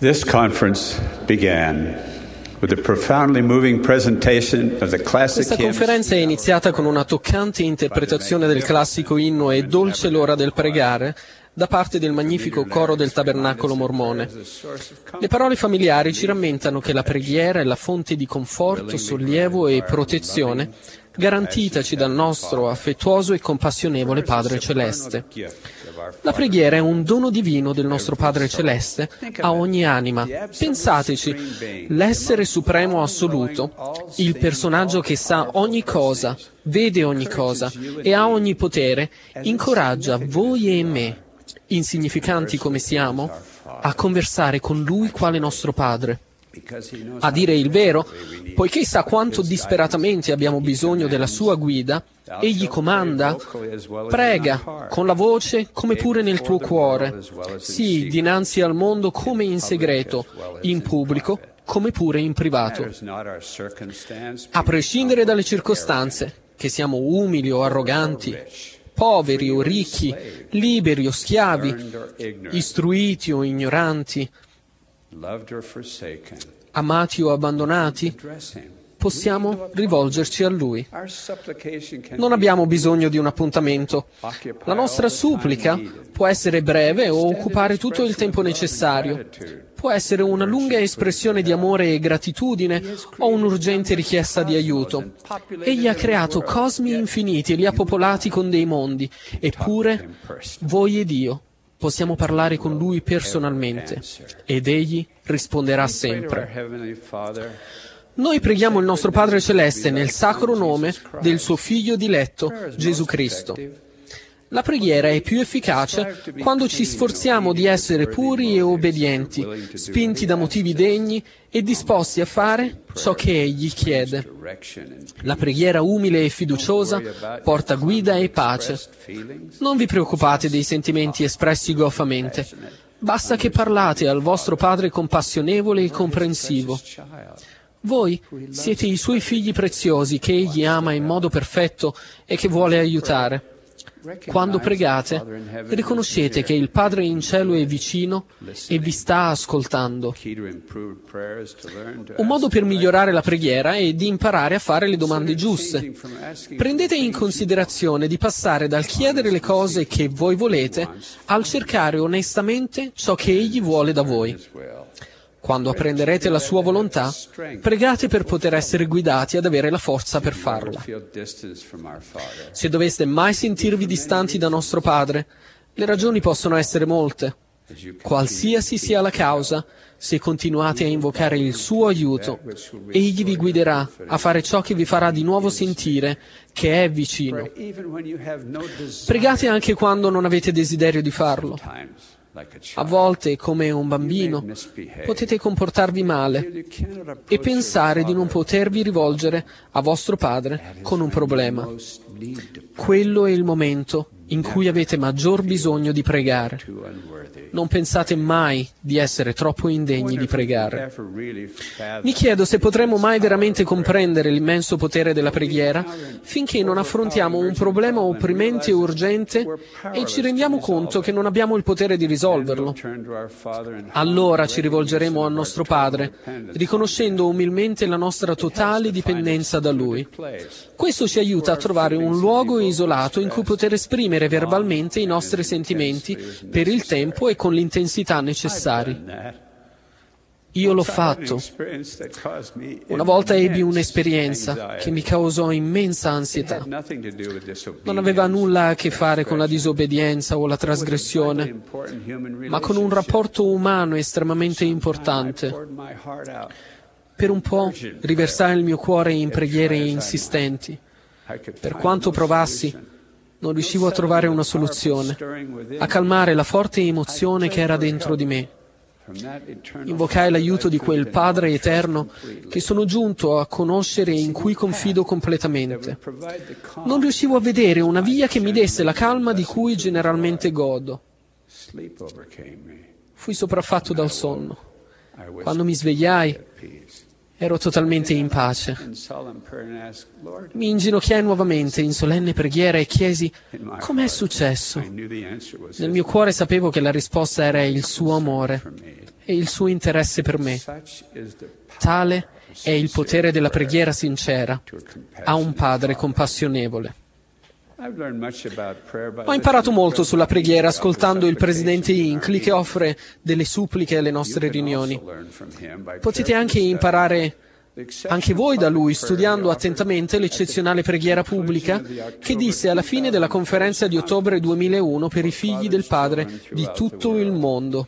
This conference began with a profoundly moving presentation of the classic Questa conferenza è iniziata con una toccante interpretazione del classico inno "È dolce l'ora del pregare" da parte del magnifico coro del Tabernacolo Mormone. Le parole familiari ci rammentano che la preghiera è la fonte di conforto, sollievo e protezione garantitaci dal nostro affettuoso e compassionevole Padre Celeste. La preghiera è un dono divino del nostro Padre Celeste a ogni anima. Pensateci, l'essere supremo assoluto, il personaggio che sa ogni cosa, vede ogni cosa e ha ogni potere, incoraggia voi e me, insignificanti come siamo, a conversare con Lui quale nostro Padre. A dire il vero, poiché sa quanto disperatamente abbiamo bisogno della sua guida, Egli comanda, prega, con la voce come pure nel tuo cuore, sì, dinanzi al mondo come in segreto, in pubblico come pure in privato. A prescindere dalle circostanze, che siamo umili o arroganti, poveri o ricchi, liberi o schiavi, istruiti o ignoranti, amati o abbandonati, possiamo rivolgerci a Lui. Non abbiamo bisogno di un appuntamento. La nostra supplica può essere breve o occupare tutto il tempo necessario. Può essere una lunga espressione di amore e gratitudine o un'urgente richiesta di aiuto. Egli ha creato cosmi infiniti e li ha popolati con dei mondi. Eppure, voi ed io possiamo parlare con Lui personalmente ed Egli risponderà sempre. Noi preghiamo il nostro Padre Celeste nel sacro nome del suo Figlio diletto, Gesù Cristo. La preghiera è più efficace quando ci sforziamo di essere puri e obbedienti, spinti da motivi degni e disposti a fare ciò che Egli chiede. La preghiera umile e fiduciosa porta guida e pace. Non vi preoccupate dei sentimenti espressi goffamente. Basta che parlate al vostro Padre compassionevole e comprensivo. Voi siete i Suoi figli preziosi che Egli ama in modo perfetto e che vuole aiutare. Quando pregate, riconoscete che il Padre in cielo è vicino e vi sta ascoltando. Un modo per migliorare la preghiera è di imparare a fare le domande giuste. Prendete in considerazione di passare dal chiedere le cose che voi volete al cercare onestamente ciò che Egli vuole da voi. Quando apprenderete la sua volontà, pregate per poter essere guidati ad avere la forza per farla. Se doveste mai sentirvi distanti da nostro Padre, le ragioni possono essere molte. Qualsiasi sia la causa, se continuate a invocare il suo aiuto, Egli vi guiderà a fare ciò che vi farà di nuovo sentire che è vicino. Pregate anche quando non avete desiderio di farlo. A volte, come un bambino, potete comportarvi male e pensare di non potervi rivolgere a vostro Padre con un problema. Quello è il momento in cui avete maggior bisogno di pregare. Non pensate mai di essere troppo indegni di pregare. Mi chiedo se potremo mai veramente comprendere l'immenso potere della preghiera finché non affrontiamo un problema opprimente e urgente e ci rendiamo conto che non abbiamo il potere di risolverlo. Allora ci rivolgeremo al nostro Padre, riconoscendo umilmente la nostra totale dipendenza da Lui. Questo ci aiuta a trovare un luogo isolato in cui poter esprimere verbalmente i nostri sentimenti per il tempo e con l'intensità necessari. Io l'ho fatto. Una volta ebbi un'esperienza che mi causò immensa ansietà. Non aveva nulla a che fare con la disobbedienza o la trasgressione, ma con un rapporto umano estremamente importante. Per un po' riversai il mio cuore in preghiere insistenti. Per quanto provassi, non riuscivo a trovare una soluzione, a calmare la forte emozione che era dentro di me. Invocai l'aiuto di quel Padre eterno che sono giunto a conoscere e in cui confido completamente. Non riuscivo a vedere una via che mi desse la calma di cui generalmente godo. Fui sopraffatto dal sonno. Quando mi svegliai, ero totalmente in pace. Mi inginocchiai nuovamente in solenne preghiera e chiesi: com'è successo? Nel mio cuore sapevo che la risposta era il suo amore. e il suo interesse per me. Tale è il potere della preghiera sincera a un Padre compassionevole. Ho imparato molto sulla preghiera ascoltando il presidente Hinckley che offre delle suppliche alle nostre riunioni. Potete anche imparare anche voi da lui studiando attentamente l'eccezionale preghiera pubblica che disse alla fine della conferenza di ottobre 2001 per i figli del Padre di tutto il mondo.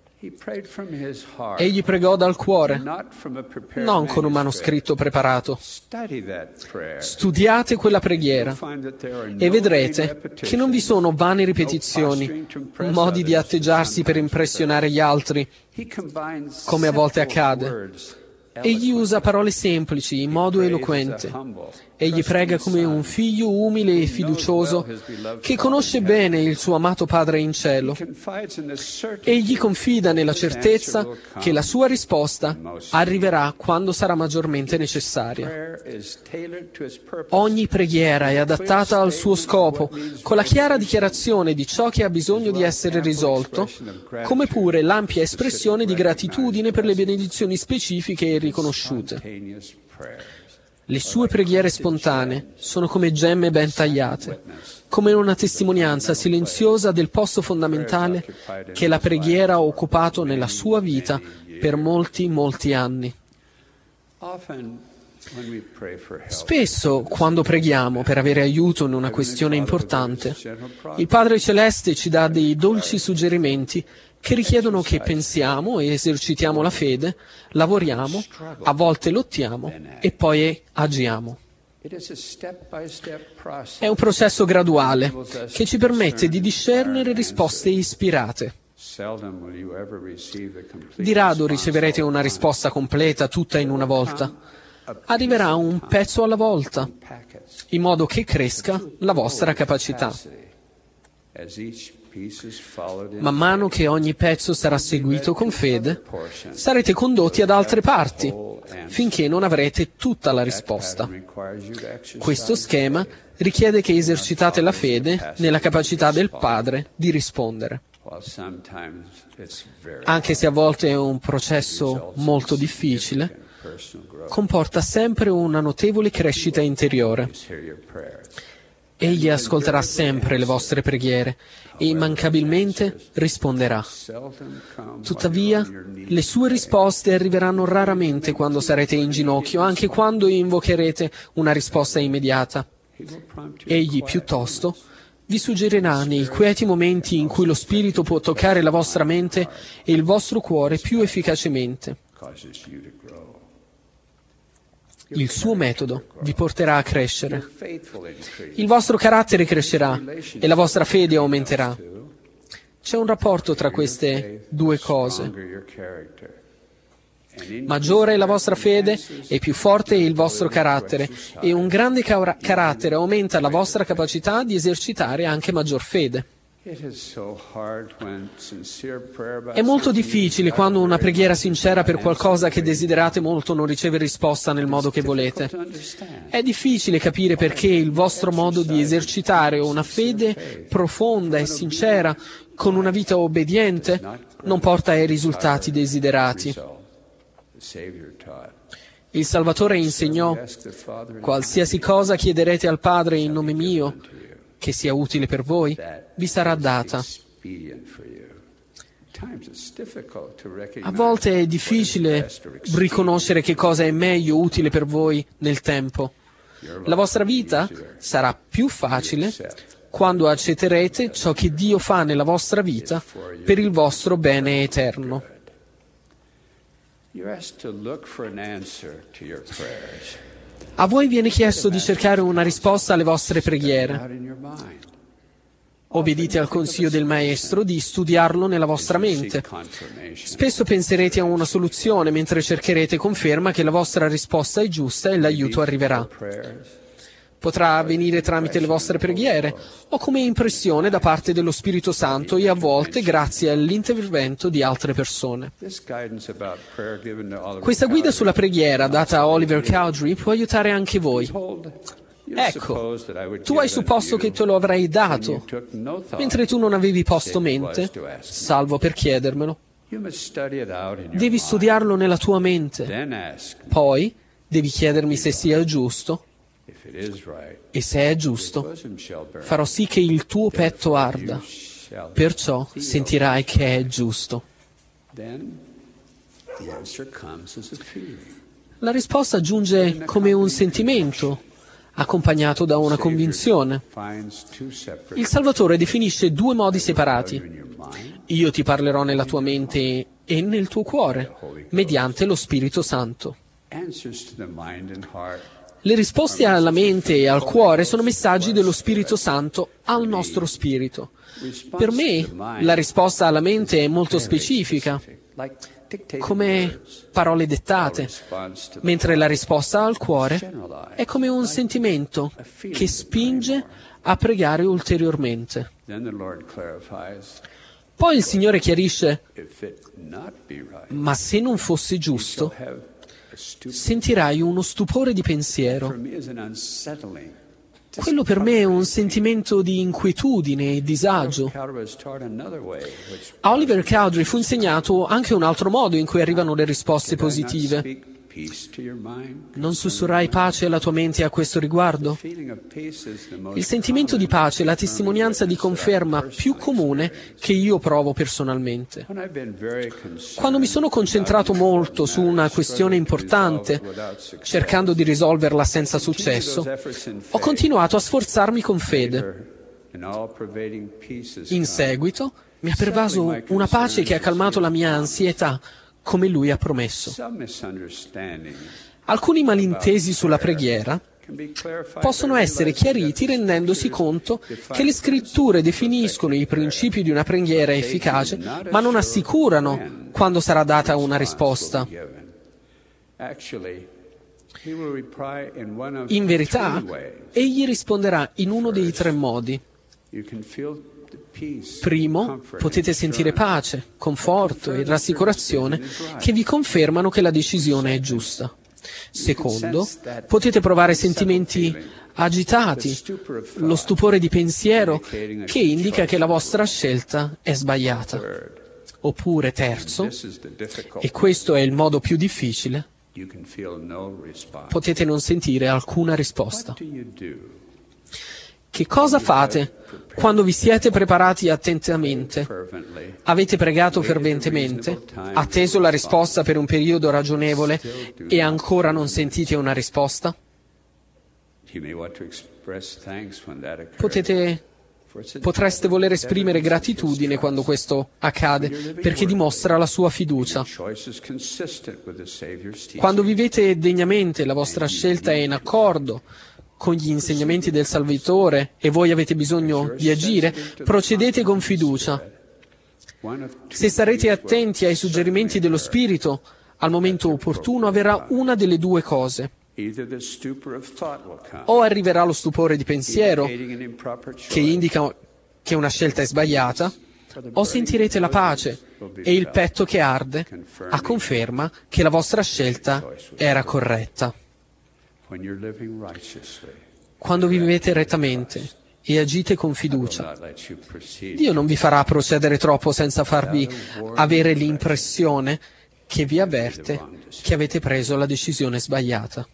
Egli pregò dal cuore, non con un manoscritto preparato. Studiate quella preghiera e vedrete che non vi sono vane ripetizioni, modi di atteggiarsi per impressionare gli altri, come a volte accade. Egli usa parole semplici, in modo eloquente. Egli prega come un figlio umile e fiducioso che conosce bene il suo amato Padre in cielo. Egli confida nella certezza che la sua risposta arriverà quando sarà maggiormente necessaria. Ogni preghiera è adattata al suo scopo, con la chiara dichiarazione di ciò che ha bisogno di essere risolto, come pure l'ampia espressione di gratitudine per le benedizioni specifiche e riconosciute. Le sue preghiere spontanee sono come gemme ben tagliate, come una testimonianza silenziosa del posto fondamentale che la preghiera ha occupato nella sua vita per molti, molti anni. Spesso, quando preghiamo per avere aiuto in una questione importante, il Padre Celeste ci dà dei dolci suggerimenti che richiedono che pensiamo e esercitiamo la fede, lavoriamo, a volte lottiamo e poi agiamo. È un processo graduale che ci permette di discernere risposte ispirate. Di rado riceverete una risposta completa tutta in una volta. Arriverà un pezzo alla volta, in modo che cresca la vostra capacità. Man mano che ogni pezzo sarà seguito con fede, sarete condotti ad altre parti, finché non avrete tutta la risposta. Questo schema richiede che esercitate la fede nella capacità del Padre di rispondere. Anche se a volte è un processo molto difficile, comporta sempre una notevole crescita interiore. Egli ascolterà sempre le vostre preghiere e immancabilmente risponderà. Tuttavia, le sue risposte arriveranno raramente quando sarete in ginocchio, anche quando invocherete una risposta immediata. Egli, piuttosto, vi suggerirà nei quieti momenti in cui lo Spirito può toccare la vostra mente e il vostro cuore più efficacemente. Il suo metodo vi porterà a crescere. Il vostro carattere crescerà e la vostra fede aumenterà. C'è un rapporto tra queste due cose. Maggiore è la vostra fede e più forte è il vostro carattere, e un grande carattere aumenta la vostra capacità di esercitare anche maggior fede. È molto difficile quando una preghiera sincera per qualcosa che desiderate molto non riceve risposta nel modo che volete. È difficile capire perché il vostro modo di esercitare una fede profonda e sincera con una vita obbediente non porta ai risultati desiderati. Il Salvatore insegnò: qualsiasi cosa chiederete al Padre in nome mio, che sia utile per voi, vi sarà data. A volte è difficile riconoscere che cosa è meglio, utile per voi nel tempo. La vostra vita sarà più facile quando accetterete ciò che Dio fa nella vostra vita per il vostro bene eterno. A voi viene chiesto di cercare una risposta alle vostre preghiere. Obbedite al consiglio del Maestro di studiarlo nella vostra mente. Spesso penserete a una soluzione mentre cercherete conferma che la vostra risposta è giusta e l'aiuto arriverà. Potrà avvenire tramite le vostre preghiere o come impressione da parte dello Spirito Santo e a volte grazie all'intervento di altre persone. Questa guida sulla preghiera data a Oliver Cowdery può aiutare anche voi. Ecco, tu hai supposto che te lo avrei dato, mentre tu non avevi posto mente, salvo per chiedermelo. Devi studiarlo nella tua mente. Poi devi chiedermi se sia giusto, e se è giusto, farò sì che il tuo petto arda. Perciò sentirai che è giusto. La risposta giunge come un sentimento, accompagnato da una convinzione. Il Salvatore definisce due modi separati. Io ti parlerò nella tua mente e nel tuo cuore, mediante lo Spirito Santo. Le risposte alla mente e al cuore sono messaggi dello Spirito Santo al nostro spirito. Per me, la risposta alla mente è molto specifica, come parole dettate, mentre la risposta al cuore è come un sentimento che spinge a pregare ulteriormente. Poi il Signore chiarisce: ma se non fosse giusto, sentirai uno stupore di pensiero. Quello per me è un sentimento di inquietudine e disagio. A Oliver Cowdery fu insegnato anche un altro modo in cui arrivano le risposte positive. Non sussurrai pace alla tua mente a questo riguardo? Il sentimento di pace è la testimonianza di conferma più comune che io provo personalmente. Quando mi sono concentrato molto su una questione importante, cercando di risolverla senza successo, ho continuato a sforzarmi con fede. In seguito mi ha pervaso una pace che ha calmato la mia ansietà, come Lui ha promesso. Alcuni malintesi sulla preghiera possono essere chiariti rendendosi conto che le scritture definiscono i principi di una preghiera efficace, ma non assicurano quando sarà data una risposta. In verità, egli risponderà in uno dei tre modi. Primo, potete sentire pace, conforto e rassicurazione che vi confermano che la decisione è giusta. Secondo, potete provare sentimenti agitati, lo stupore di pensiero che indica che la vostra scelta è sbagliata. Oppure terzo, e questo è il modo più difficile, potete non sentire alcuna risposta. Che cosa fate quando vi siete preparati attentamente? Avete pregato ferventemente, atteso la risposta per un periodo ragionevole e ancora non sentite una risposta? Potreste voler esprimere gratitudine quando questo accade, perché dimostra la sua fiducia. Quando vivete degnamente, la vostra scelta è in accordo con gli insegnamenti del Salvatore e voi avete bisogno di agire, procedete con fiducia. Se starete attenti ai suggerimenti dello Spirito, al momento opportuno avverrà una delle due cose. O arriverà lo stupore di pensiero, che indica che una scelta è sbagliata, o sentirete la pace e il petto che arde, a conferma che la vostra scelta era corretta. Quando vivete rettamente e agite con fiducia, Dio non vi farà procedere troppo senza farvi avere l'impressione che vi avverte che avete preso la decisione sbagliata.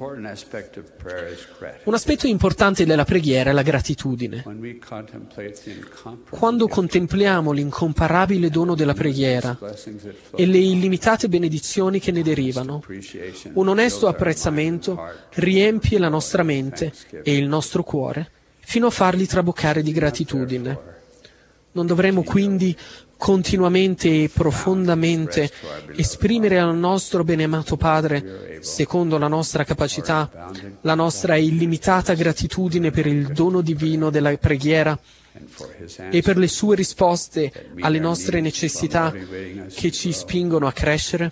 Un aspetto importante della preghiera è la gratitudine. Quando contempliamo l'incomparabile dono della preghiera e le illimitate benedizioni che ne derivano, un onesto apprezzamento riempie la nostra mente e il nostro cuore fino a farli traboccare di gratitudine. Non dovremo quindi continuamente e profondamente esprimere al nostro beneamato Padre, secondo la nostra capacità, la nostra illimitata gratitudine per il dono divino della preghiera e per le sue risposte alle nostre necessità che ci spingono a crescere?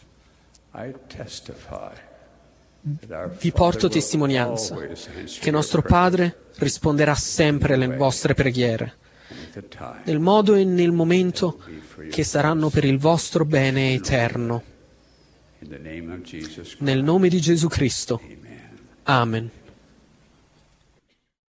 Vi porto testimonianza che nostro Padre risponderà sempre alle vostre preghiere, nel modo e nel momento che saranno per il vostro bene eterno. Nel nome di Gesù Cristo. Amen.